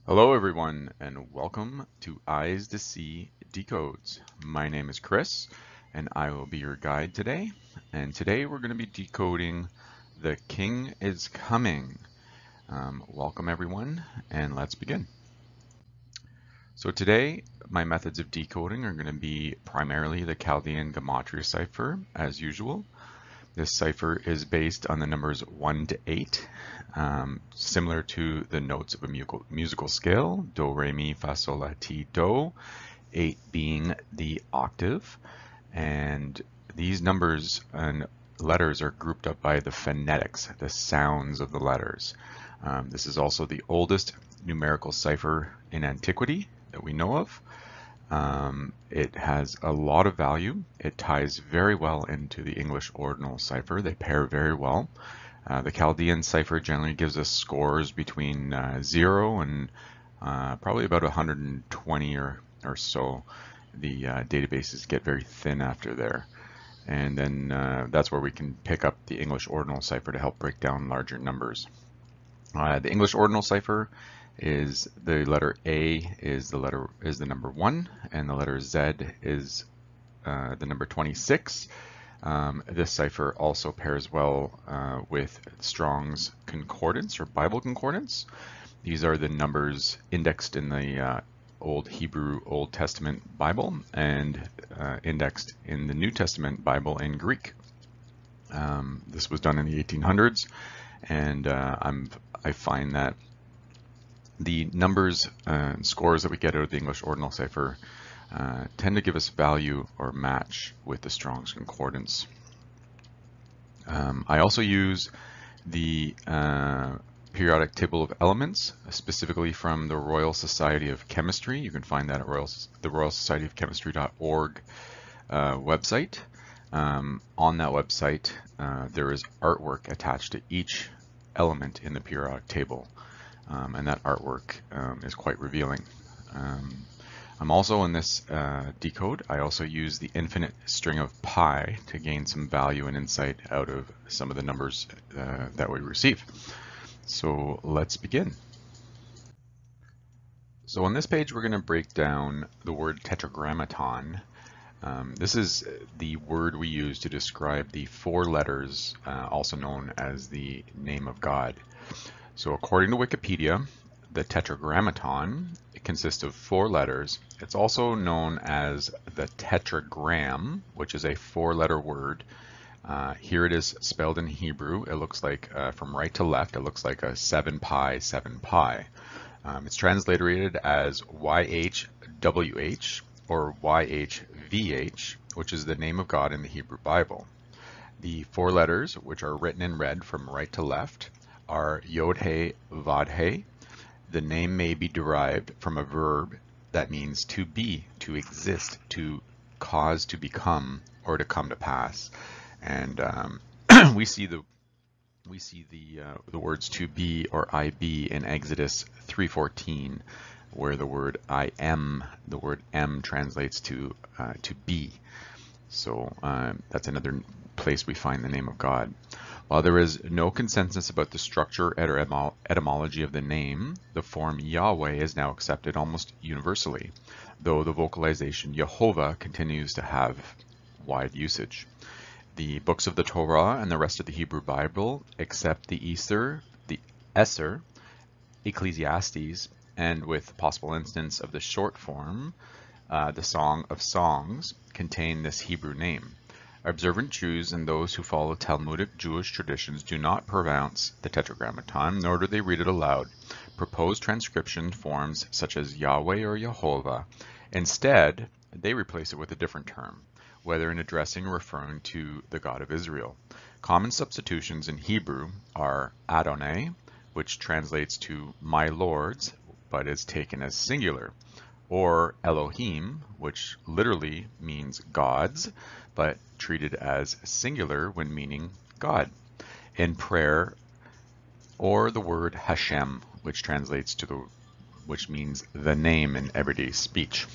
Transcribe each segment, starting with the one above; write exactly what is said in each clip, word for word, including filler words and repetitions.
Hello everyone and welcome to Eyes to See Decodes. My name is Chris and I will be your guide today. And today we're going to be decoding The King is Coming. Um, welcome everyone and let's begin. So today my methods of decoding are going to be primarily the Chaldean Gematria cipher as usual. This cipher is based on the numbers one to eight, um, similar to the notes of a musical, musical scale, do, re, mi, fa, sol, la, ti, do, eight being the octave. And these numbers and letters are grouped up by the phonetics, the sounds of the letters. Um, this is also the oldest numerical cipher in antiquity that we know of. Um, it has a lot of value. It ties very well into the English ordinal cipher. They pair very well. Uh, the Chaldean cipher generally gives us scores between uh, zero and uh, probably about one hundred twenty or, or so. The uh, databases get very thin after there. And then uh, that's where we can pick up the English ordinal cipher to help break down larger numbers. Uh, the English ordinal cipher is the letter A is the letter is the number one, and the letter Z is uh, the number twenty-six. Um, this cipher also pairs well uh, with Strong's Concordance or Bible Concordance. These are the numbers indexed in the uh, Old Hebrew Old Testament Bible and uh, indexed in the New Testament Bible in Greek. Um, this was done in the eighteen hundreds, and uh, I'm I find that the numbers and scores that we get out of the English ordinal cipher uh, tend to give us value or match with the Strong's Concordance. Um, I also use the uh, periodic table of elements, specifically from the Royal Society of Chemistry. You can find that at Royal, the royal society of chemistry dot org uh, website. Um, on that website, uh, there is artwork attached to each element in the periodic table. Um, and that artwork um, is quite revealing. Um, I'm also in this uh, decode, I also use the infinite string of pi to gain some value and insight out of some of the numbers uh, that we receive. So let's begin. So on this page, we're going to break down the word tetragrammaton. Um, this is the word we use to describe the four letters, uh, also known as the name of God. So according to Wikipedia, the tetragrammaton it consists of four letters. It's also known as the tetragram, which is a four-letter word. Uh, here it is spelled in Hebrew. It looks like, uh, from right to left, it looks like a seven pi, seven pi. Um, it's transliterated as Y H W H or Y H V H, which is the name of God in the Hebrew Bible. The four letters, which are written in red from right to left, are Yod He Vav He. The name may be derived from a verb that means to be, to exist, to cause to become, or to come to pass. And um, we see the we see the uh, the words to be or I be in Exodus three fourteen, where the word I am, the word am translates to uh, to be. So uh, that's another place we find the name of God. While there is no consensus about the structure or etymology of the name, the form Yahweh is now accepted almost universally, though the vocalization Yehovah continues to have wide usage. The books of the Torah and the rest of the Hebrew Bible, except the Easter, the Esser, Ecclesiastes, and with possible instance of the short form, uh, the Song of Songs, contain this Hebrew name. Observant Jews and those who follow Talmudic Jewish traditions do not pronounce the tetragrammaton, nor do they read it aloud. Proposed transcription forms such as Yahweh or Yehovah. Instead, they replace it with a different term, whether in addressing or referring to the God of Israel. Common substitutions in Hebrew are Adonai, which translates to my lords, but is taken as singular, or Elohim, which literally means gods, but treated as singular when meaning God. In prayer, or the word Hashem, which translates to the, which means the name in everyday speech.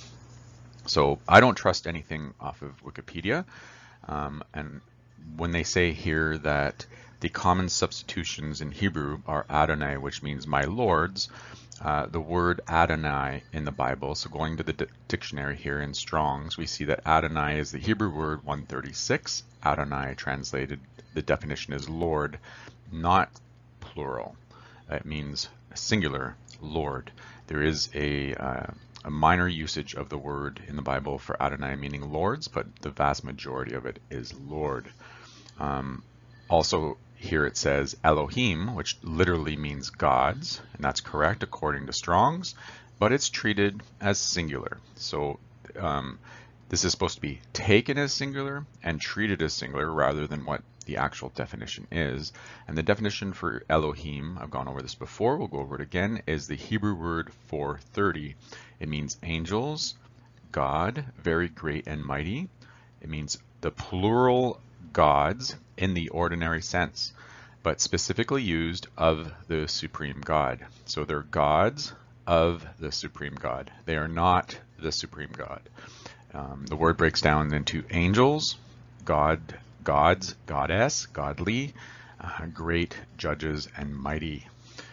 So I don't trust anything off of Wikipedia, um, and when they say here that the common substitutions in Hebrew are Adonai, which means my lords, uh, the word Adonai in the Bible. So going to the di dictionary here in Strong's, we see that Adonai is the Hebrew word one thirty-six. Adonai translated, the definition is Lord, not plural. It means singular, Lord. There is a, uh, a minor usage of the word in the Bible for Adonai meaning lords, but the vast majority of it is Lord. Um, also, here it says Elohim, which literally means gods, and that's correct according to Strong's, but it's treated as singular. So um, this is supposed to be taken as singular and treated as singular rather than what the actual definition is. And the definition for Elohim, I've gone over this before, we'll go over it again, is the Hebrew word four thirty. It means angels, God, very great and mighty. It means the plural gods in the ordinary sense, but specifically used of the supreme God. So they're gods of the supreme God. They are not the supreme God. Um, the word breaks down into angels, God, gods, goddess, godly, uh, great, judges, and mighty.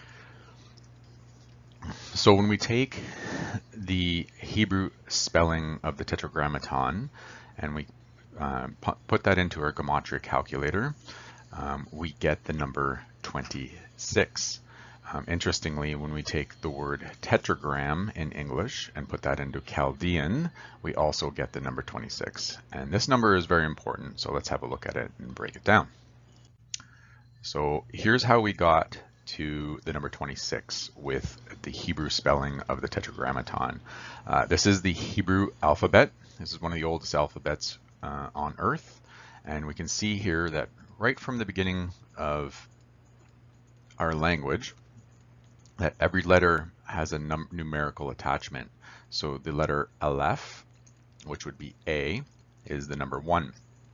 So when we take the Hebrew spelling of the Tetragrammaton and we uh, put that into our gematria calculator, um, we get the number twenty-six. Um, interestingly, when we take the word tetragram in English and put that into Chaldean, we also get the number twenty-six. And this number is very important, so let's have a look at it and break it down. So here's how we got to the number twenty-six with the Hebrew spelling of the Tetragrammaton. Uh, this is the Hebrew alphabet. This is one of the oldest alphabets uh, on Earth. And we can see here that right from the beginning of our language, that every letter has a num numerical attachment. So the letter Aleph, which would be A, is the number one.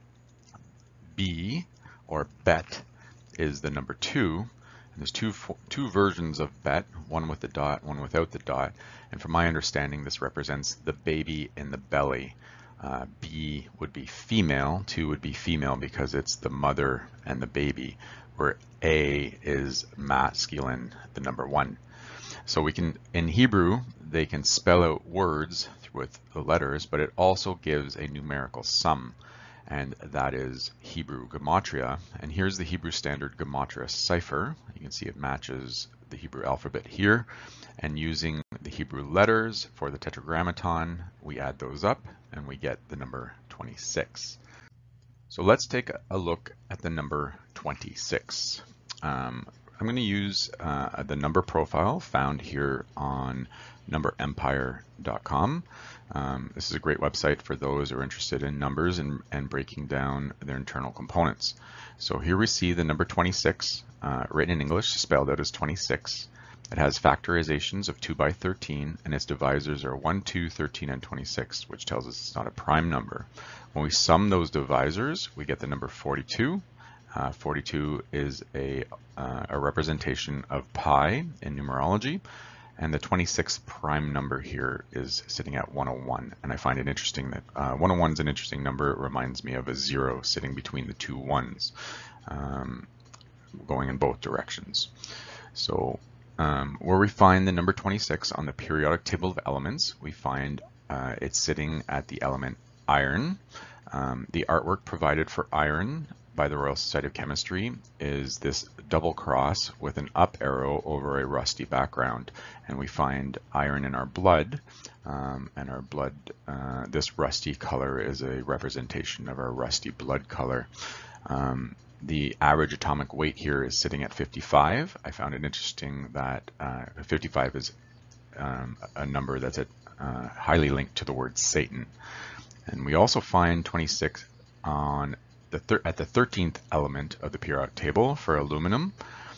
B, or Bet, is the number two. And there's two, two versions of Bet, one with the dot, one without the dot. And from my understanding, this represents the baby in the belly. Uh, B would be female, two would be female because it's the mother and the baby, where A is masculine, the number one. So we can, in Hebrew, they can spell out words with the letters, but it also gives a numerical sum, and that is Hebrew gematria. And here's the Hebrew Standard Gematria cipher. You can see it matches the Hebrew alphabet here, and using the Hebrew letters for the Tetragrammaton, we add those up and we get the number twenty-six. So let's take a look at the number twenty-six. Um, I'm going to use uh, the number profile found here on number empire dot com. Um, this is a great website for those who are interested in numbers and, and breaking down their internal components. So here we see the number twenty-six, uh, written in English, spelled out as twenty-six. It has factorizations of two by thirteen, and its divisors are one, two, thirteen, and twenty-six, which tells us it's not a prime number. When we sum those divisors, we get the number forty-two. Uh, forty-two is a, uh, a representation of pi in numerology, and the twenty-sixth prime number here is sitting at one oh one. And I find it interesting that uh, one oh one is an interesting number. It reminds me of a zero sitting between the two ones, um, going in both directions. So um, where we find the number twenty-six on the periodic table of elements, we find uh, it's sitting at the element iron. Um, the artwork provided for iron by the Royal Society of Chemistry is this double cross with an up arrow over a rusty background, and we find iron in our blood, um, and our blood, uh, this rusty color is a representation of our rusty blood color. Um, the average atomic weight here is sitting at fifty-five. I found it interesting that uh, fifty-five is um, a number that's at, uh, highly linked to the word Satan. And we also find twenty-six on the thir at the thirteenth element of the periodic table for aluminum.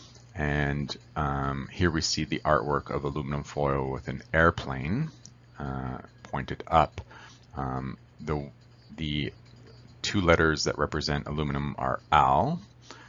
And um, here we see the artwork of aluminum foil with an airplane uh, pointed up. Um, the, the two letters that represent aluminum are Al,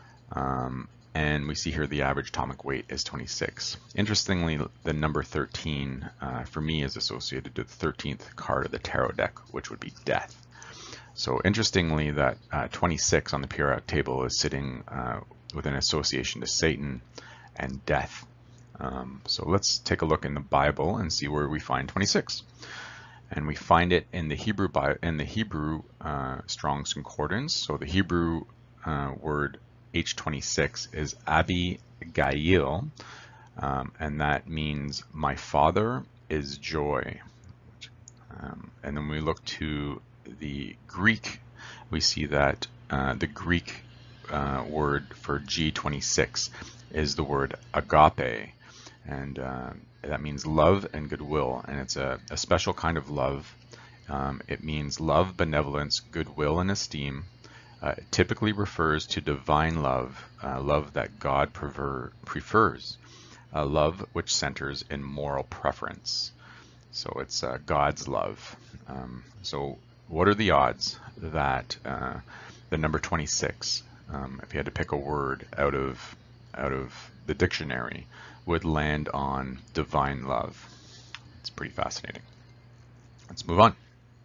um, and we see here the average atomic weight is twenty-six. Interestingly, the number thirteen uh, for me is associated to the thirteenth card of the tarot deck, which would be death. So interestingly, that uh, twenty-six on the periodic table is sitting uh, with an association to Satan and death. Um, so let's take a look in the Bible and see where we find twenty-six. And we find it in the Hebrew in the Hebrew uh, Strong's Concordance. So the Hebrew uh, word H twenty-six is Abi-Gail, um, and that means my father is joy. Um, and then we look to the Greek, we see that uh, the Greek uh, word for G twenty-six is the word agape, and uh, that means love and goodwill, and it's a, a special kind of love. Um, it means love, benevolence, goodwill, and esteem. Uh, it typically refers to divine love, uh, love that God prefer, prefers, a love which centers in moral preference. So it's uh, God's love. Um, so what are the odds that uh, the number twenty-six, um, if you had to pick a word out of out of the dictionary, would land on divine love? It's pretty fascinating. Let's move on.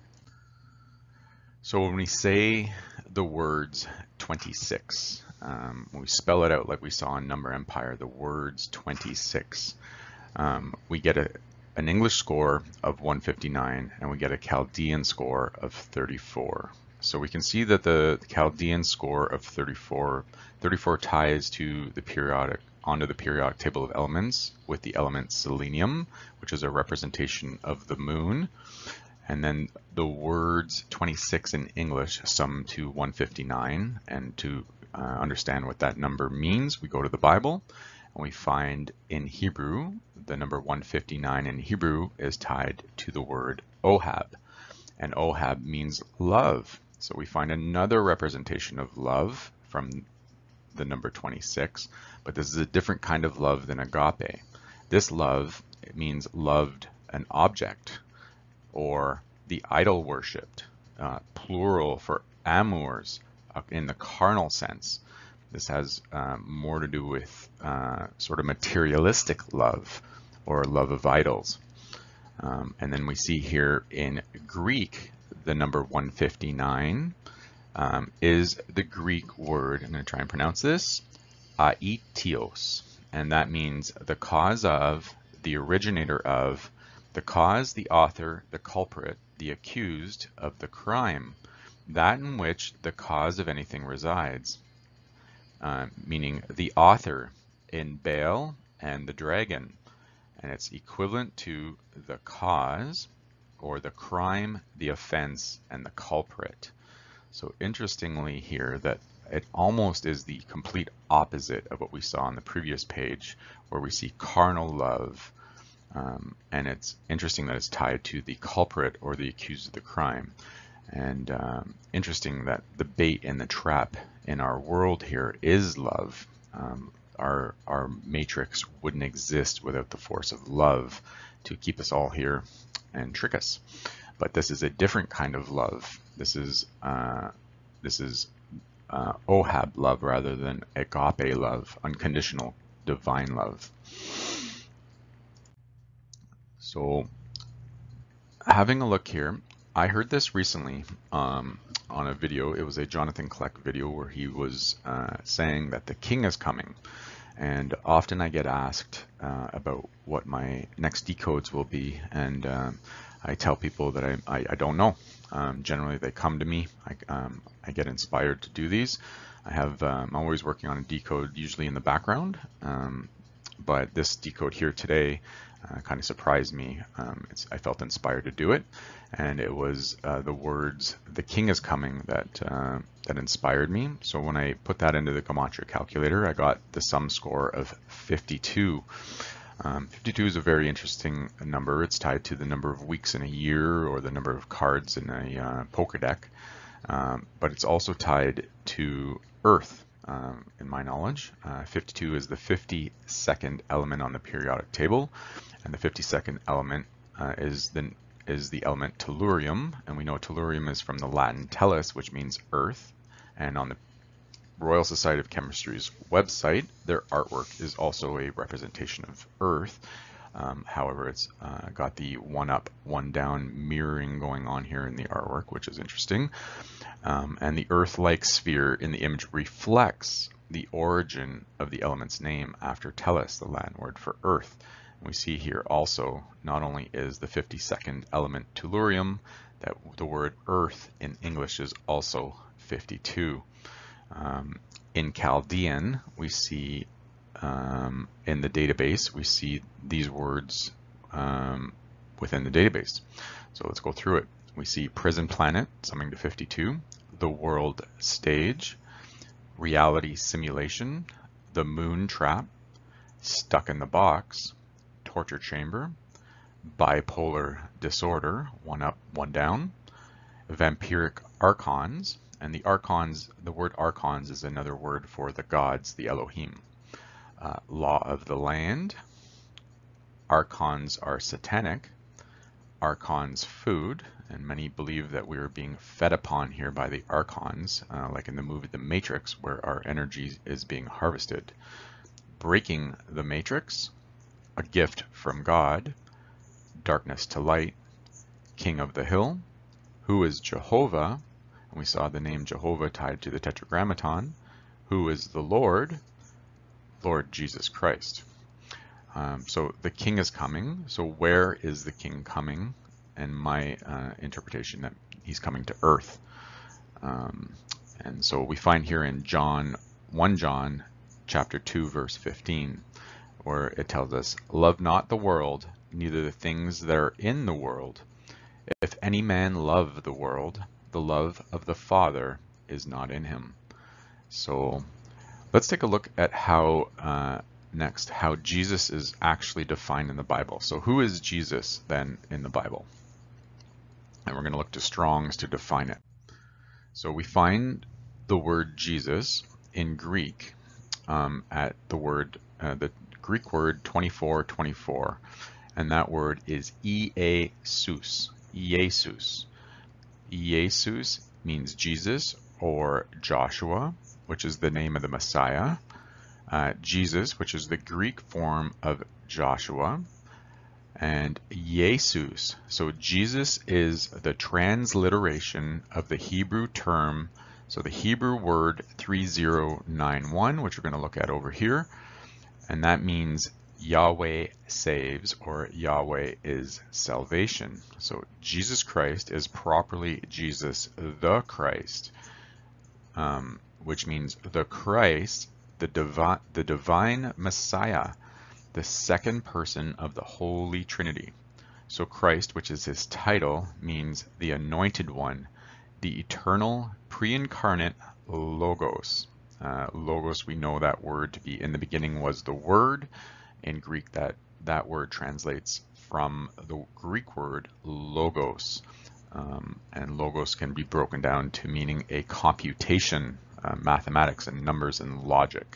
So when we say the words twenty-six, um, when we spell it out like we saw in Number Empire, the words twenty-six, um, we get a an English score of one fifty-nine, and we get a Chaldean score of thirty-four. So we can see that the Chaldean score of thirty-four, thirty-four ties to the periodic onto the periodic table of elements with the element selenium, which is a representation of the moon. And then the words twenty-six in English sum to one fifty-nine, and to uh, understand what that number means, we go to the Bible. And we find in Hebrew, the number one fifty-nine in Hebrew is tied to the word Ohab. And Ohab means love. So we find another representation of love from the number twenty-six, but this is a different kind of love than agape. This love, it means loved an object, or the idol worshipped, uh, plural for amours uh, in the carnal sense. This has um, more to do with uh, sort of materialistic love, or love of idols. Um, and then we see here in Greek, the number one fifty-nine um, is the Greek word, I'm going to try and pronounce this, aitios. And that means the cause of, the originator of, the cause, the author, the culprit, the accused of the crime, that in which the cause of anything resides. Uh, meaning the author in Baal and the dragon, and it's equivalent to the cause, or the crime, the offense, and the culprit. So interestingly here, that it almost is the complete opposite of what we saw on the previous page, where we see carnal love, um, and it's interesting that it's tied to the culprit or the accused of the crime. And um, interesting that the bait and the trap in our world here is love. Um, our, our matrix wouldn't exist without the force of love to keep us all here and trick us. But this is a different kind of love. This is uh, this is uh, Ohab love rather than agape love, unconditional divine love. So having a look here, I heard this recently um, on a video. It was a Jonathan Kleck video where he was uh, saying that the king is coming. And often I get asked uh, about what my next decodes will be, and um, I tell people that I, I, I don't know. Um, generally they come to me, I, um, I get inspired to do these. I have, um, I'm always working on a decode usually in the background, um, but this decode here today Uh, kind of surprised me. Um, it's, I felt inspired to do it, and it was uh, the words "the king is coming" that uh, that inspired me. So when I put that into the Gematria calculator, I got the sum score of fifty-two. Um, fifty-two is a very interesting number. It's tied to the number of weeks in a year, or the number of cards in a uh, poker deck, um, but it's also tied to Earth. Um, in my knowledge, uh, fifty-two is the fifty-second element on the periodic table, and the fifty-second element uh, is the is the element tellurium, and we know tellurium is from the Latin tellus, which means earth. And on the Royal Society of Chemistry's website, their artwork is also a representation of earth. Um, however, it's uh, got the one up, one down mirroring going on here in the artwork, which is interesting. Um, and the Earth-like sphere in the image reflects the origin of the element's name after Tellus, the Latin word for earth. And we see here also, not only is the fifty-second element tellurium, that the word earth in English is also fifty-two. Um, in Chaldean, we see um, in the database, we see these words um, within the database. So let's go through it. We see prison planet, summing to fifty-two, the world stage, reality simulation, the moon trap, stuck in the box, torture chamber, bipolar disorder, one up, one down, vampiric archons, and the archons, the word archons is another word for the gods, the Elohim. Uh, law of the land, archons are satanic, archons food, and many believe that we are being fed upon here by the archons, uh, like in the movie The Matrix, where our energy is being harvested. Breaking the matrix, a gift from God, darkness to light, king of the hill, who is Jehovah, and we saw the name Jehovah tied to the Tetragrammaton, who is the Lord, Lord Jesus Christ. Um, so the king is coming. So where is the king coming? And my uh, interpretation that he's coming to earth. Um, and so we find here in John, First John chapter two, verse fifteen, where it tells us, love not the world, neither the things that are in the world. If any man love the world, the love of the Father is not in him. So let's take a look at how uh, next, how Jesus is actually defined in the Bible. So who is Jesus then in the Bible? And we're going to look to Strong's to define it. So we find the word Jesus in Greek um, at the word, uh, the Greek word twenty-four twenty-four, and that word is Iesus, Iesus. Iesus means Jesus or Joshua, which is the name of the Messiah. Uh, Jesus, which is the Greek form of Joshua, and Jesus. So Jesus is the transliteration of the Hebrew term, so the Hebrew word three zero nine one, which we're going to look at over here, and that means Yahweh saves, or Yahweh is salvation. So Jesus Christ is properly Jesus the Christ, um, which means the Christ, the divine, the divine Messiah, the second person of the Holy Trinity. So Christ, which is his title, means the anointed one, the eternal pre-incarnate Logos. Uh, logos, we know that word to be in the beginning was the word. In Greek, that, that word translates from the Greek word logos. Um, and logos can be broken down to meaning a computation, uh, mathematics and numbers and logic.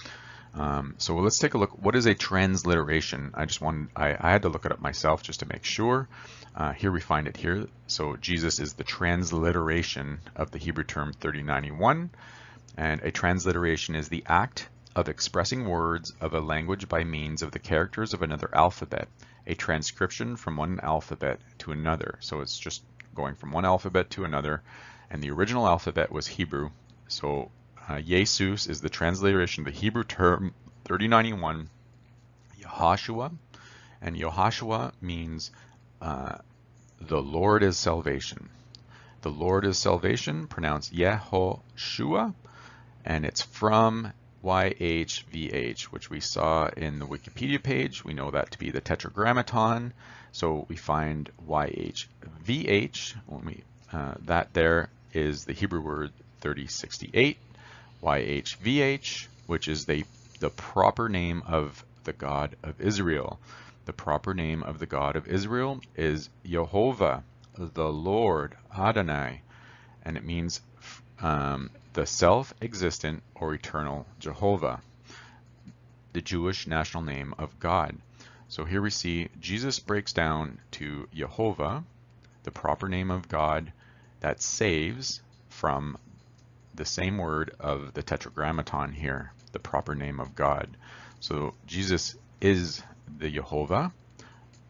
Um, so let's take a look. What is a transliteration? I just wanted, I, I had to look it up myself just to make sure. Uh, here we find it here. So Jesus is the transliteration of the Hebrew term thirty ninety-one, and a transliteration is the act of expressing words of a language by means of the characters of another alphabet, a transcription from one alphabet to another. So it's just going from one alphabet to another, and the original alphabet was Hebrew. So uh, Jesus is the transliteration of the Hebrew term thirty ninety-one, Yehoshua, and Yehoshua means uh, the Lord is salvation. The Lord is salvation, pronounced Yehoshua, and it's from Y H V H, which we saw in the Wikipedia page. We know that to be the Tetragrammaton. So we find Y H V H, when we, uh, that there is the Hebrew word thirty sixty-eight, Y H V H, which is the, the proper name of the God of Israel. The proper name of the God of Israel is Jehovah, the Lord, Adonai, and it means um, the self-existent or eternal Jehovah, the Jewish national name of God. So here we see Jesus breaks down to Jehovah, the proper name of God that saves, from the same word of the Tetragrammaton here, the proper name of God. So Jesus is the Jehovah,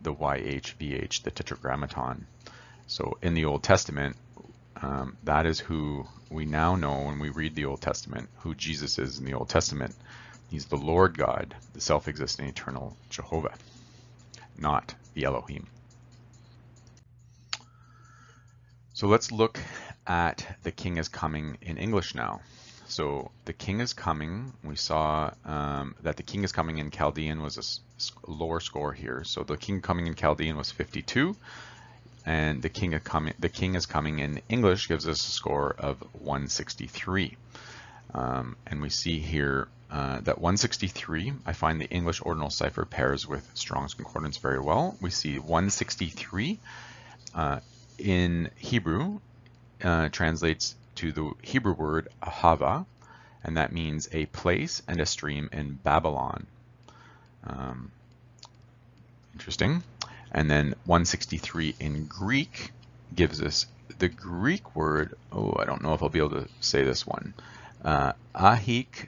the Y H V H, the Tetragrammaton. So in the Old Testament, um, that is who we now know when we read the Old Testament, who Jesus is in the Old Testament. He's the Lord God, the self-existent eternal Jehovah, not the Elohim. So let's look at the King is Coming in English now. So the King is Coming, we saw um, that the King is Coming in Chaldean was a lower score here. So the King Coming in Chaldean was fifty-two, and the King, coming, the King is Coming in English gives us a score of one sixty-three. Um, and we see here uh, that one sixty-three, I find the English ordinal cipher pairs with Strong's Concordance very well. We see one sixty-three uh, in Hebrew uh, translates to the Hebrew word ahava, and that means a place and a stream in Babylon. Um, interesting. And then one sixty-three in Greek gives us the Greek word, oh, I don't know if I'll be able to say this one, uh, ahik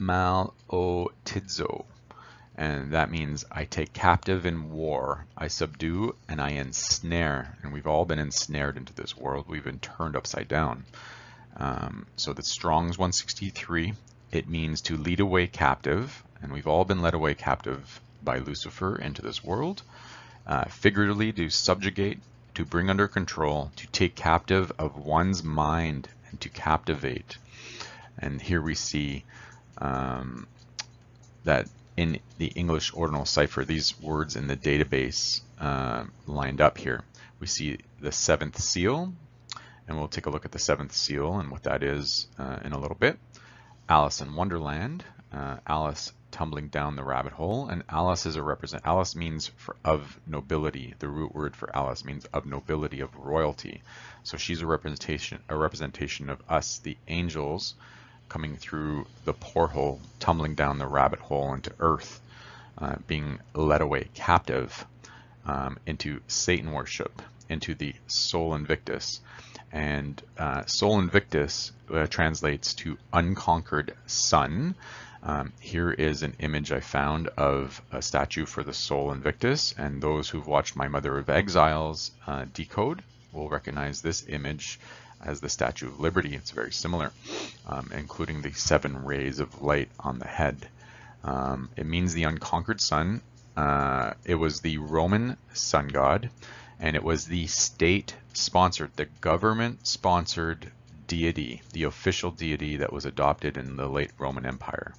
mal-o-tidzo. And that means I take captive in war, I subdue and I ensnare. And we've all been ensnared into this world. We've been turned upside down. Um, so the Strong's one sixty-three, it means to lead away captive. And we've all been led away captive by Lucifer into this world. Uh, figuratively, to subjugate, to bring under control, to take captive of one's mind and to captivate. And here we see um, that in the English ordinal cipher, these words in the database uh, lined up here. We see the seventh seal, and we'll take a look at the seventh seal and what that is uh, in a little bit. Alice in Wonderland, uh, Alice tumbling down the rabbit hole, and Alice is a represent. Alice means for, of nobility. The root word for Alice means of nobility, of royalty. So she's a representation, a representation of us, the angels, coming through the porthole, tumbling down the rabbit hole into earth, uh, being led away captive um, into Satan worship, into the Sol Invictus. And uh, Sol Invictus uh, translates to unconquered sun. Um, here is an image I found of a statue for the Sol Invictus, and those who've watched my Mother of Exiles uh, decode will recognize this image as the Statue of Liberty. It's very similar, um, including the seven rays of light on the head. Um, it means the unconquered sun. Uh, it was the Roman sun god, and it was the state-sponsored, the government-sponsored deity, the official deity that was adopted in the late Roman Empire.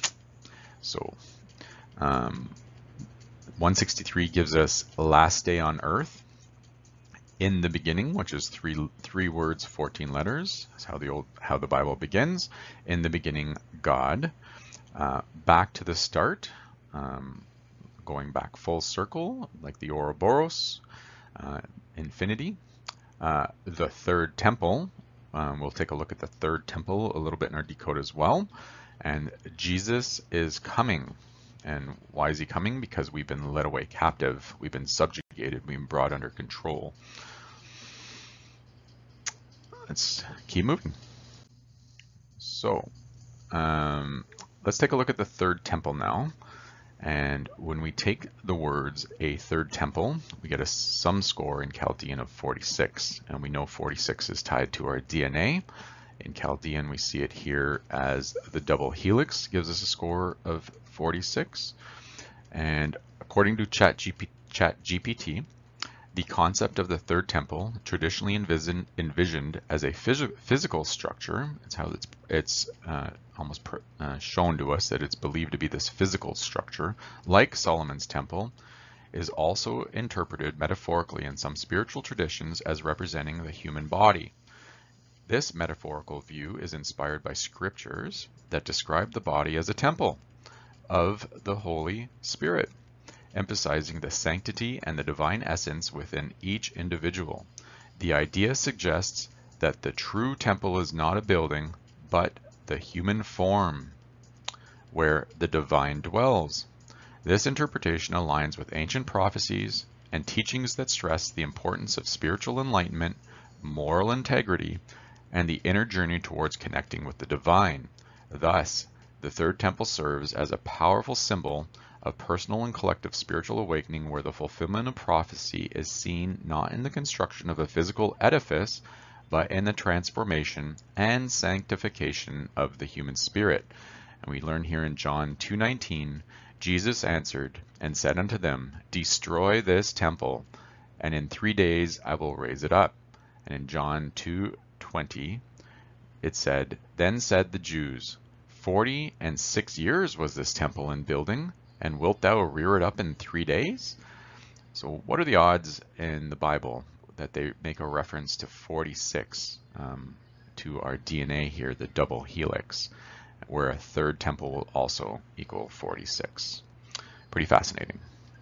So um, one sixty-three gives us last day on earth. In the beginning, which is three three words, fourteen letters. That's how the old how the Bible begins. In the beginning, God. Uh, back to the start, um, going back full circle, like the Ouroboros. Uh, infinity. Uh, the third temple. Um, we'll take a look at the third temple a little bit in our decode as well. And Jesus is coming. And why is he coming? Because we've been led away captive. We've been subjugated. We've been brought under control. Let's keep moving. So um, let's take a look at the third temple now. And when we take the words a third temple, we get a sum score in Chaldean of forty-six. And we know forty-six is tied to our D N A. In Chaldean, we see it here as the double helix gives us a score of forty-six. And according to ChatGPT, the concept of the third temple, traditionally envisioned, envisioned as a phys physical structure, it's how it's, it's uh, almost per, uh, shown to us that it's believed to be this physical structure, like Solomon's temple, is also interpreted metaphorically in some spiritual traditions as representing the human body. This metaphorical view is inspired by scriptures that describe the body as a temple of the Holy Spirit, emphasizing the sanctity and the divine essence within each individual. The idea suggests that the true temple is not a building, but the human form where the divine dwells. This interpretation aligns with ancient prophecies and teachings that stress the importance of spiritual enlightenment, moral integrity, and the inner journey towards connecting with the divine. Thus, the third temple serves as a powerful symbol of personal and collective spiritual awakening where the fulfillment of prophecy is seen not in the construction of a physical edifice, but in the transformation and sanctification of the human spirit. And we learn here in John two nineteen, Jesus answered and said unto them, Destroy this temple, and in three days I will raise it up. And in John two twenty, it said, Then said the Jews, Forty and six years was this temple in building, and wilt thou rear it up in three days? So what are the odds in the Bible that they make a reference to forty-six, um, to our D N A here, the double helix, where a third temple will also equal forty-six? Pretty fascinating.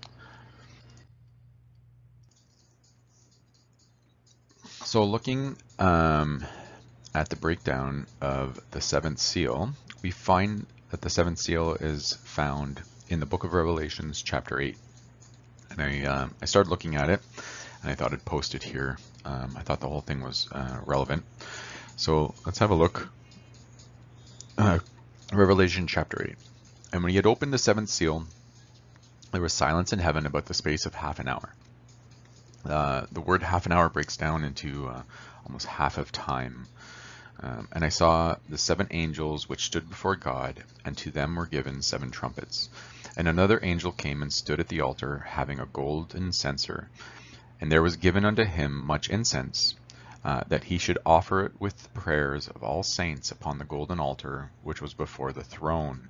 So looking um, at the breakdown of the seventh seal, we find that the seventh seal is found in the book of Revelations, chapter eight. And I, uh, I started looking at it, and I thought I'd post it here. Um, I thought the whole thing was uh, relevant. So let's have a look. Uh, Revelation chapter eight. And when he had opened the seventh seal, there was silence in heaven about the space of half an hour. Uh, the word half an hour breaks down into uh, almost half of time. Um, and I saw the seven angels which stood before God, and to them were given seven trumpets. And another angel came and stood at the altar, having a golden censer. And there was given unto him much incense, uh, that he should offer it with the prayers of all saints upon the golden altar which was before the throne.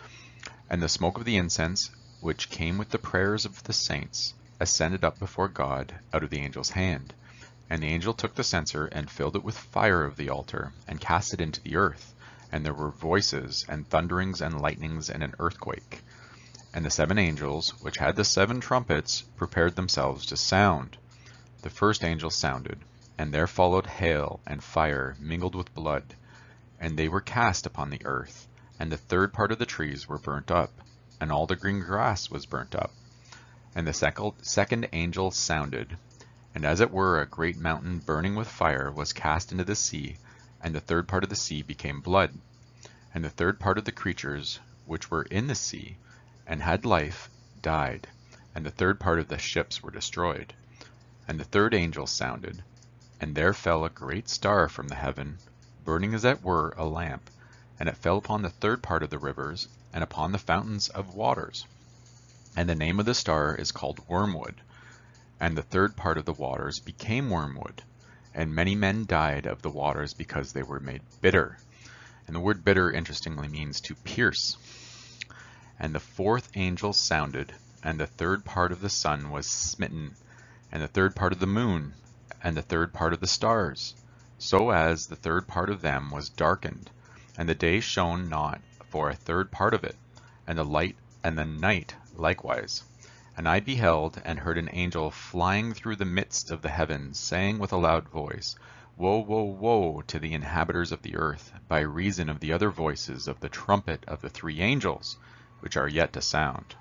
And the smoke of the incense, which came with the prayers of the saints, ascended up before God out of the angel's hand. And the angel took the censer and filled it with fire of the altar, and cast it into the earth. And there were voices, and thunderings, and lightnings, and an earthquake. And the seven angels, which had the seven trumpets, prepared themselves to sound. The first angel sounded, and there followed hail and fire mingled with blood, and they were cast upon the earth. And the third part of the trees were burnt up, and all the green grass was burnt up. And the second angel sounded, and as it were a great mountain burning with fire was cast into the sea, and the third part of the sea became blood. And the third part of the creatures which were in the sea, and had life, died, and the third part of the ships were destroyed. And the third angel sounded, and there fell a great star from the heaven, burning as it were a lamp, and it fell upon the third part of the rivers, and upon the fountains of waters. And the name of the star is called Wormwood. And the third part of the waters became wormwood, and many men died of the waters because they were made bitter. And the word bitter, interestingly, means to pierce. And the fourth angel sounded, and the third part of the sun was smitten, and the third part of the moon, and the third part of the stars, so as the third part of them was darkened, and the day shone not for a third part of it, and the light and the night likewise. And I beheld and heard an angel flying through the midst of the heavens, saying with a loud voice, Woe, woe, woe to the inhabitants of the earth, by reason of the other voices of the trumpet of the three angels, which are yet to sound.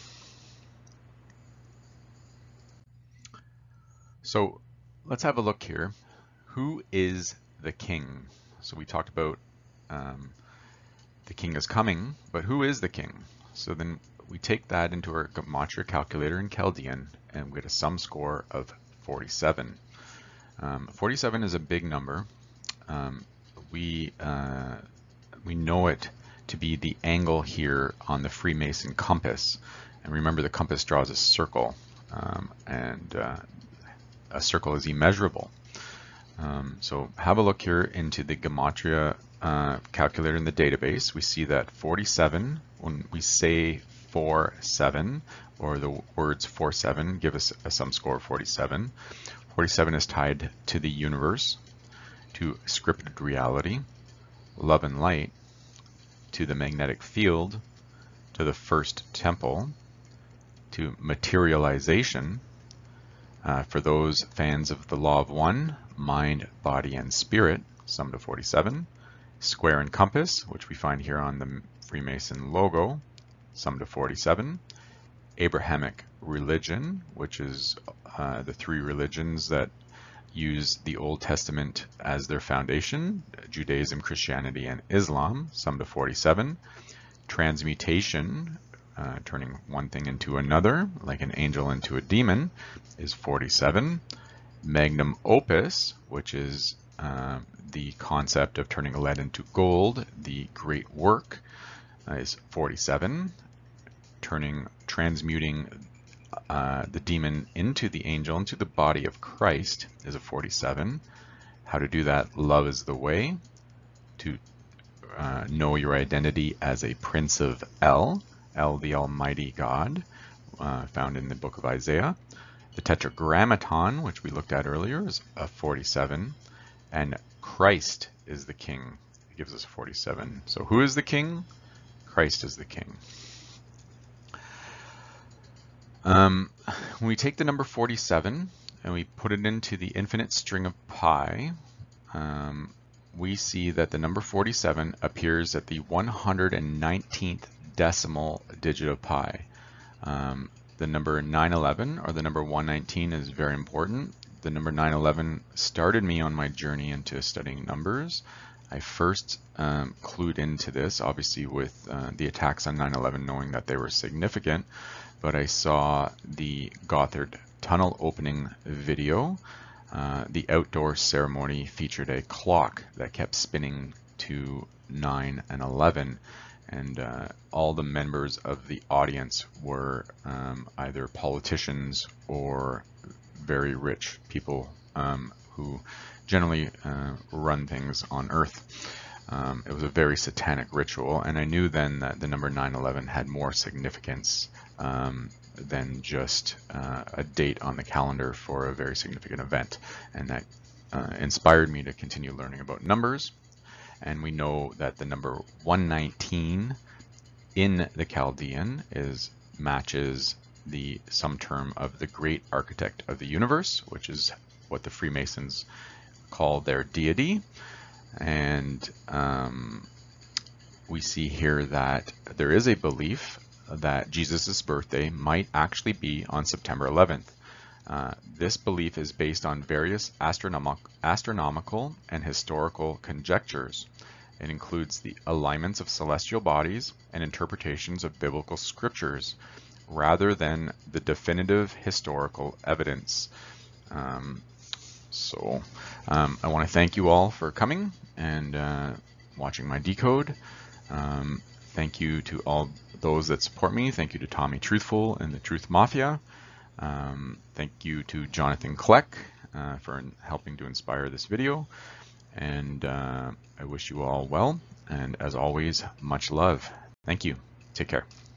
So let's have a look here. Who is the king? So we talked about um, the king is coming, but who is the king? So then we take that into our gematria calculator in Chaldean, and we get a sum score of forty-seven. Um, forty-seven is a big number. Um, we uh, we know it to be the angle here on the Freemason compass, and remember the compass draws a circle, um, and uh, a circle is immeasurable. Um, so have a look here into the gematria uh, calculator in the database. We see that forty-seven, when we say four seven, or the words four seven give us a sum score of forty-seven. forty-seven is tied to the universe, to scripted reality, love and light, to the magnetic field, to the first temple, to materialization. Uh, for those fans of the law of one, mind, body, and spirit, sum to forty-seven. Square and compass, which we find here on the Freemason logo, sum to forty-seven. Abrahamic religion, which is uh, the three religions that use the Old Testament as their foundation, Judaism, Christianity, and Islam, sum to forty-seven. Transmutation, uh, turning one thing into another, like an angel into a demon, is forty-seven. Magnum opus, which is uh, the concept of turning lead into gold, the great work, uh, is forty-seven. Turning, transmuting uh, the demon into the angel, into the body of Christ, is a forty-seven. How to do that? Love is the way. To uh, know your identity as a Prince of El, El the Almighty God, uh, found in the book of Isaiah. The Tetragrammaton, which we looked at earlier, is a forty-seven. And Christ is the King. It gives us forty-seven. So who is the King? Christ is the King. Um, when we take the number forty-seven and we put it into the infinite string of pi, um, we see that the number forty-seven appears at the one hundred nineteenth decimal digit of pi. Um, the number nine eleven, or the number one nineteen, is very important. The number nine eleven started me on my journey into studying numbers. I first um, clued into this, obviously with uh, the attacks on nine eleven, knowing that they were significant, but I saw the Gotthard tunnel opening video. Uh, the outdoor ceremony featured a clock that kept spinning to nine and eleven, and uh, all the members of the audience were um, either politicians or very rich people um, who generally uh, run things on Earth. Um, it was a very satanic ritual, and I knew then that the number nine eleven had more significance um, than just uh, a date on the calendar for a very significant event, and that uh, inspired me to continue learning about numbers. And we know that the number one nineteen in the Chaldean is matches the sum term of the great architect of the universe, which is what the Freemasons call their deity. And um, we see here that there is a belief that Jesus' birthday might actually be on September eleventh. Uh, this belief is based on various astronomic, astronomical and historical conjectures. It includes the alignments of celestial bodies and interpretations of biblical scriptures, rather than the definitive historical evidence. Um, so um, I want to thank you all for coming and uh, watching my decode. Um, thank you to all those that support me. Thank you to Tommy Truthful and the Truth Mafia. Um, thank you to Jonathan Kleck uh, for helping to inspire this video. And uh, I wish you all well. And as always, much love. Thank you. Take care.